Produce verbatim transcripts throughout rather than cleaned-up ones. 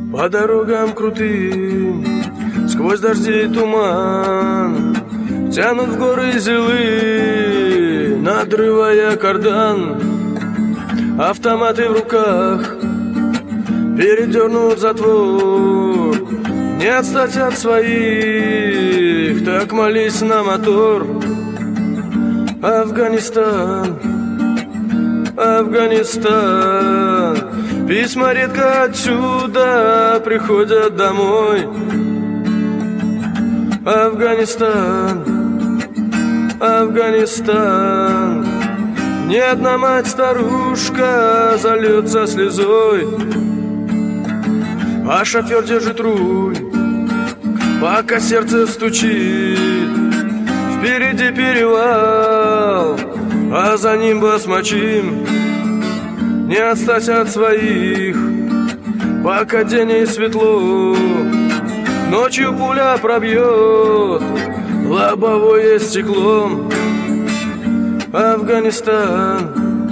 По дорогам крутым, сквозь дожди и туман, тянут в горы зилы, надрывая кардан. Автоматы в руках, передернут затвор, не отстать от своих, так молись на мотор. Афганистан, Афганистан, письма редко отсюда приходят домой. Афганистан, Афганистан, ни одна мать-старушка зальется слезой, а шофер держит руль, пока сердце стучит. Впереди перевал, а за ним басмачим. Не отстать от своих, пока день и светло. Ночью пуля пробьет лобовое стекло. Афганистан,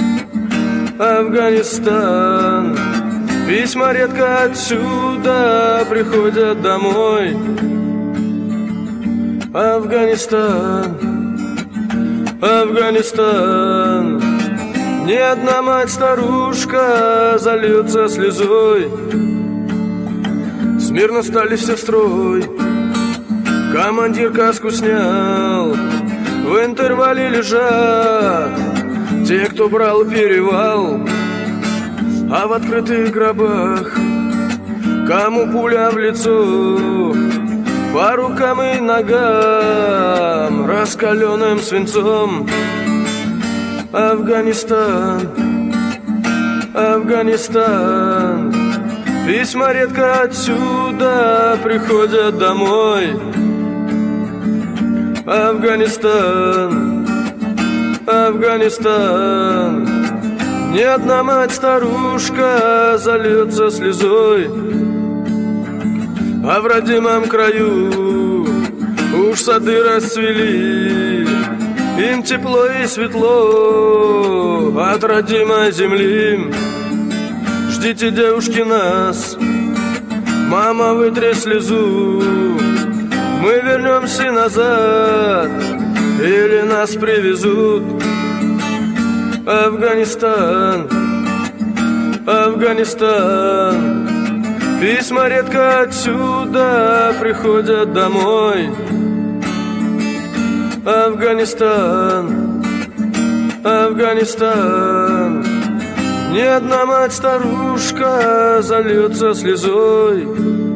Афганистан, письма редко отсюда приходят домой. Афганистан, Афганистан, ни одна мать-старушка зальется слезой. Смирно стали все в строй, командир каску снял. В интервале лежат те, кто брал перевал. А в открытых гробах кому пуля в лицо, по рукам и ногам раскаленным свинцом. Афганистан, Афганистан, письма редко отсюда приходят домой. Афганистан, Афганистан, ни одна мать-старушка зальется слезой. А в родимом краю уж сады расцвели, им тепло и светло от родимой земли. Ждите, девушки, нас, мама, вытри слезу, мы вернемся назад или нас привезут. Афганистан, Афганистан, письма редко отсюда приходят домой. Афганистан, Афганистан, ни одна мать-старушка зальется слезой.